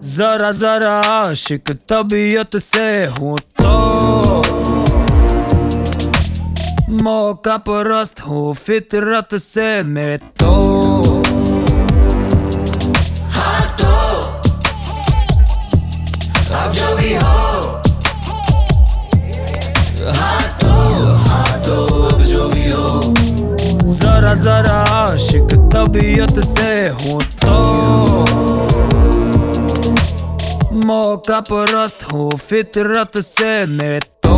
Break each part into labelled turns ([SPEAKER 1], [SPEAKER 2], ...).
[SPEAKER 1] जरा जरा आशिक तबीयत से हूँ तो मौका परस्त हूँ फितरत से मैं तो।
[SPEAKER 2] हाँ तो अब जो भी हो। हाँ तो अब जो भी हो।
[SPEAKER 1] जरा जरा आशिक तबीयत से हूँ तो मौका परस्त हूँ फितरत से मैं तो।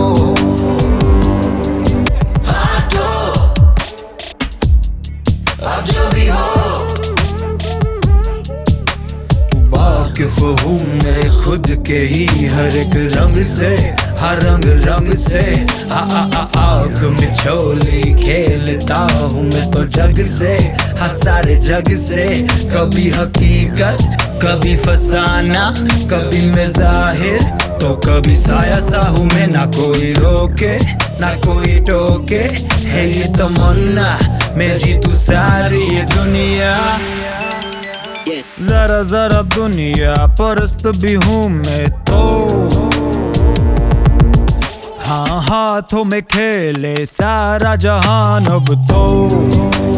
[SPEAKER 2] हाँ तो अब जो भी हो।
[SPEAKER 1] वाकिफ हूँ मैं खुद के ही हर एक रंग से, हर रंग रंग से। आग में छोली खेलता हूँ मैं तो जग से, हाँ सारे जग से। कभी हकीकत कभी फसाना, कभी मैं जाहिर तो कभी साया सा हूँ मैं। ना कोई रोके ना कोई टोके, है ये तमन्ना मैं जीतू सारी ये दुनिया। जरा जरा दुनिया परस्त भी हूँ मैं तो। हाँ हाथों में खेले सारा जहान अब तो।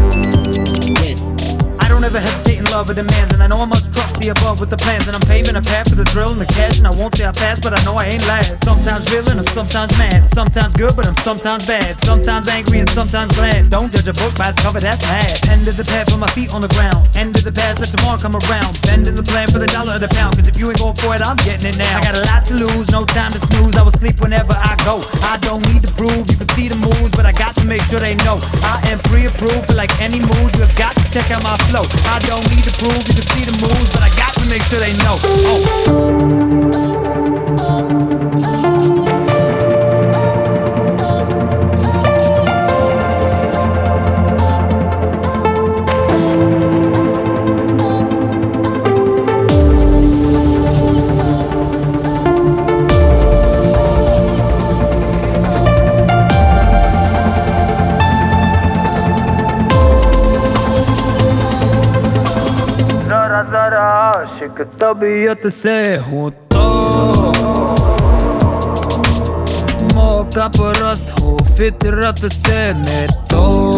[SPEAKER 1] I don't ever hesitate in love with demands, and I know I must trust the above with the plans. And I'm paving a path for the drill and the cash, and I won't say I pass, but I know I ain't last. Sometimes real and I'm sometimes mad, sometimes good but I'm sometimes bad, sometimes angry and sometimes glad. Don't judge a book by its cover, that's mad. End of the path with my feet on the ground, end of the past, let tomorrow come around. Bending the plan for the dollar or the pound, cause if you ain't going for it, I'm getting it now. I got a lot to lose, no time to snooze, I will sleep whenever I go. I don't need to prove, you can see the moves, but I got to make sure they know I am pre-approved for like any mood. You have got to check out my flow. I don't need to prove, you can see the moves, but I got to make sure they know. जरा जरा आशिक तबीयत से हूँ तो मौका परस्त हूँ फितरत से मैं तो।